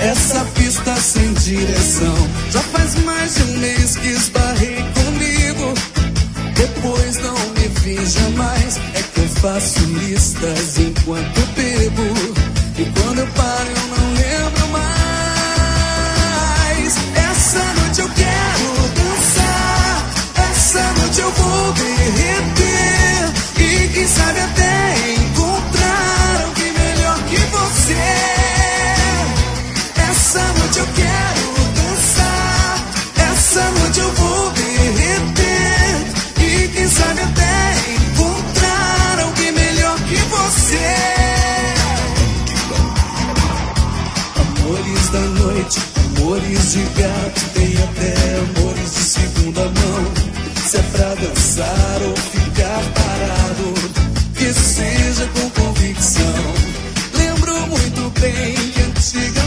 essa pista sem direção. Já faz mais de um mês que esbarrei comigo, depois não me vi jamais. É que eu faço listas enquanto bebo, e quando eu paro eu não lembro mais. Essa noite eu quero dançar, essa noite eu vou derreter, e quem sabe até encontrar alguém melhor que você. Essa noite eu quero dançar, essa noite eu vou derreter, e quem sabe até encontrar alguém melhor que você. Amores da noite, amores de gato, tem até amores de segunda mão. Se é pra dançar ou ficar parado, que seja com convicção. Lembro muito bem que antigamente